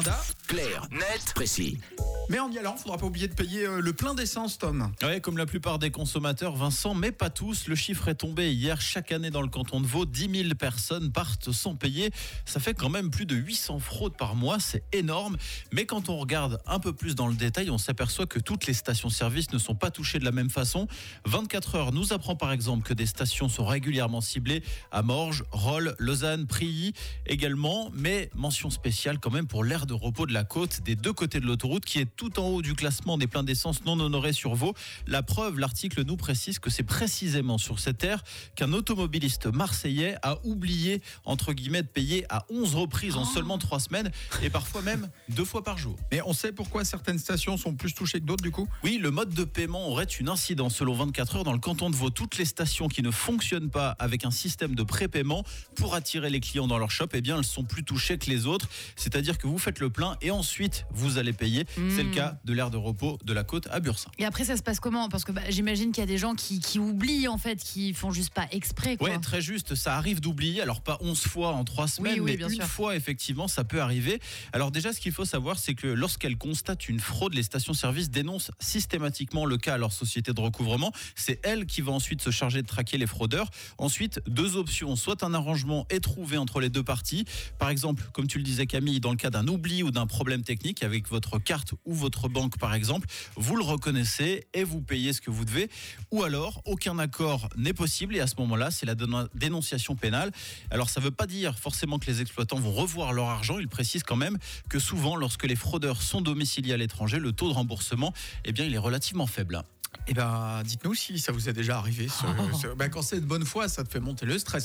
l'agenda. Clair, net, précis. Mais en y allant, faudra pas oublier de payer le plein d'essence, Tom. Ouais, comme la plupart des consommateurs, Vincent, mais pas tous. Le chiffre est tombé hier. Chaque année dans le canton de Vaud, 10 000 personnes partent sans payer. Ça fait quand même plus de 800 fraudes par mois. C'est énorme. Mais quand on regarde un peu plus dans le détail, on s'aperçoit que toutes les stations-service ne sont pas touchées de la même façon. 24 heures nous apprend par exemple que des stations sont régulièrement ciblées à Morges, Rolle, Lausanne, Prilly également. Mais mention spéciale quand même pour l'aire de repos de la côte des deux côtés de l'autoroute qui est tout en haut du classement des pleins d'essence non honorés sur Vaud. La preuve, l'article nous précise que c'est précisément sur cette aire qu'un automobiliste marseillais a oublié, entre guillemets, de payer à 11 reprises en seulement 3 semaines et parfois même 2 fois par jour. Mais on sait pourquoi certaines stations sont plus touchées que d'autres, du coup ? Oui, le mode de paiement aurait une incidence selon 24 heures dans le canton de Vaud. Toutes les stations qui ne fonctionnent pas avec un système de prépaiement pour attirer les clients dans leur shop, eh bien, elles sont plus touchées que les autres. C'est-à-dire que vous faites le plein et ensuite vous allez payer. C'est le cas de l'aire de repos de la côte à Bursin. Et après, ça se passe comment ? Parce que j'imagine qu'il y a des gens qui oublient, en fait, qui font juste pas exprès, quoi. Ouais, très juste. Ça arrive d'oublier. Alors, pas 11 fois en 3 semaines, Oui, mais bien une sûr. fois, effectivement, ça peut arriver. Alors, déjà, ce qu'il faut savoir, c'est que lorsqu'elles constatent une fraude, les stations-service dénoncent systématiquement le cas à leur société de recouvrement. C'est elle qui va ensuite se charger de traquer les fraudeurs. Ensuite, 2 options. Soit un arrangement est trouvé entre les deux parties. Par exemple, comme tu le disais, Camille, dans le cas d'un oubli ou d'un problème technique avec votre carte ou votre banque, par exemple, vous le reconnaissez et vous payez ce que vous devez. Ou alors, aucun accord n'est possible et à ce moment-là, c'est la dénonciation pénale. Alors, ça ne veut pas dire forcément que les exploitants vont revoir leur argent. Ils précisent quand même que souvent, lorsque les fraudeurs sont domiciliés à l'étranger, le taux de remboursement, eh bien, il est relativement faible. Eh ben, dites-nous si ça vous est déjà arrivé. Quand c'est de bonne foi, ça te fait monter le stress.